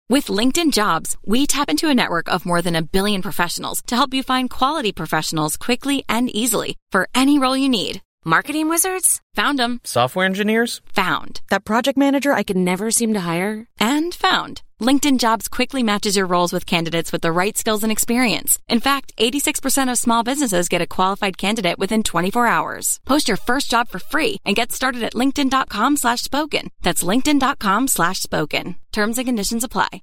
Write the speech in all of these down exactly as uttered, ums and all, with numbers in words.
With LinkedIn Jobs, we tap into a network of more than a billion professionals to help you find quality professionals quickly and easily for any role you need. Marketing wizards? Found them. Software engineers? Found. That project manager I could never seem to hire? And found. LinkedIn Jobs quickly matches your roles with candidates with the right skills and experience. In fact, eighty-six percent of small businesses get a qualified candidate within twenty-four hours. Post your first job for free and get started at linkedin.com slash spoken. That's linkedin.com slash spoken. Terms and conditions apply.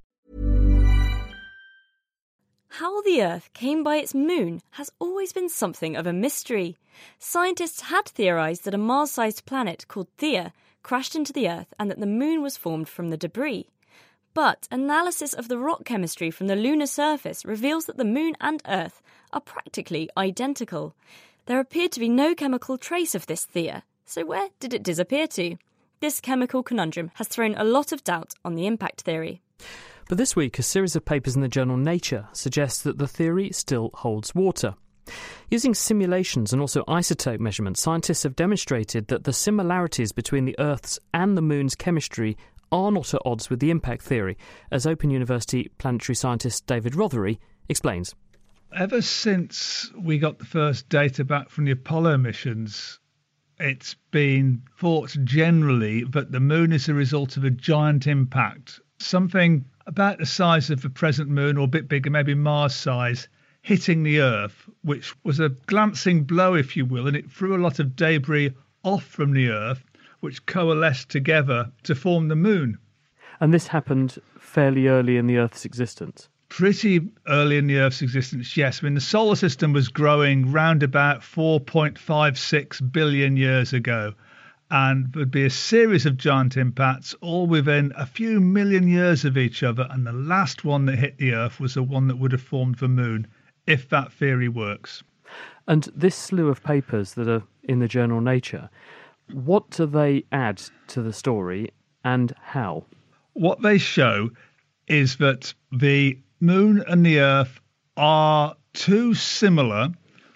How the Earth came by its moon has always been something of a mystery. Scientists had theorised that a Mars-sized planet called Theia crashed into the Earth and that the moon was formed from the debris. But analysis of the rock chemistry from the lunar surface reveals that the moon and Earth are practically identical. There appeared to be no chemical trace of this Theia, so where did it disappear to? This chemical conundrum has thrown a lot of doubt on the impact theory. But this week, a series of papers in the journal Nature suggests that the theory still holds water. Using simulations and also isotope measurements, scientists have demonstrated that the similarities between the Earth's and the Moon's chemistry are not at odds with the impact theory, as Open University planetary scientist David Rothery explains. Ever since we got the first data back from the Apollo missions, it's been thought generally that the Moon is a result of a giant impact, something about the size of the present Moon, or a bit bigger, maybe Mars size, hitting the Earth, which was a glancing blow, if you will, and it threw a lot of debris off from the Earth, which coalesced together to form the Moon. And this happened fairly early in the Earth's existence? Pretty early in the Earth's existence, yes. I mean, the solar system was growing round about four point five six billion years ago. And there'd be a series of giant impacts, all within a few million years of each other. And the last one that hit the Earth was the one that would have formed the Moon, if that theory works. And this slew of papers that are in the journal Nature, what do they add to the story and how? What they show is that the Moon and the Earth are too similar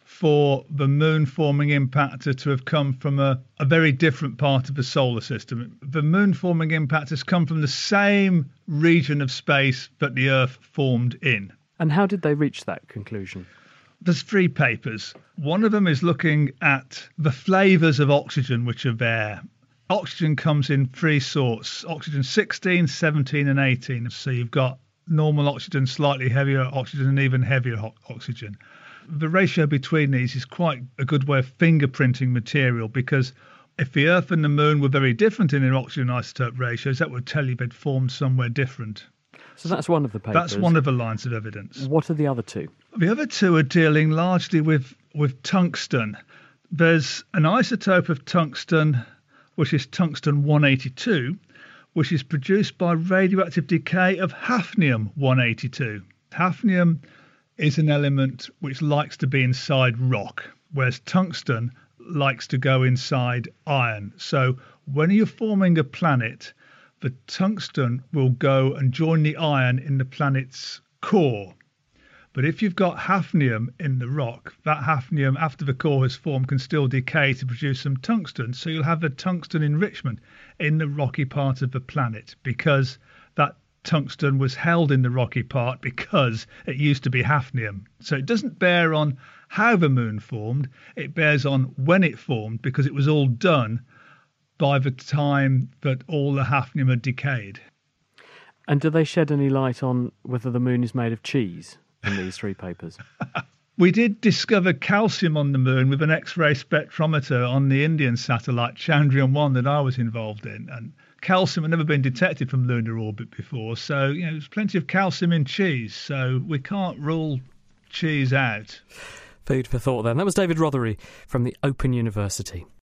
for the moon-forming impactor to have come from a, a very different part of the solar system. The moon-forming impactor has come from the same region of space that the Earth formed in. And how did they reach that conclusion? There's three papers. One of them is looking at the flavours of oxygen which are there. Oxygen comes in three sorts, oxygen sixteen, seventeen and eighteen. So you've got normal oxygen, slightly heavier oxygen and even heavier ho- oxygen. The ratio between these is quite a good way of fingerprinting material, because if the Earth and the Moon were very different in their oxygen isotope ratios, that would tell you they'd formed somewhere different. So that's one of the papers. That's one of the lines of evidence. What are the other two? The other two are dealing largely with, with tungsten. There's an isotope of tungsten, which is tungsten one eighty-two, which is produced by radioactive decay of hafnium one eighty-two. Hafnium is an element which likes to be inside rock, whereas tungsten likes to go inside iron. So when you're forming a planet, the tungsten will go and join the iron in the planet's core. But if you've got hafnium in the rock, that hafnium, after the core has formed, can still decay to produce some tungsten. So you'll have a tungsten enrichment in the rocky part of the planet, because that tungsten was held in the rocky part because it used to be hafnium. So it doesn't bear on how the Moon formed, it bears on when it formed, because it was all done by the time that all the hafnium had decayed. And do they shed any light on whether the Moon is made of cheese in these three papers? We did discover calcium on the Moon with an X-ray spectrometer on the Indian satellite Chandrayaan one that I was involved in, and calcium had never been detected from lunar orbit before, so you know there's plenty of calcium in cheese, so we can't rule cheese out. Food for thought then. That was David Rothery from the Open University.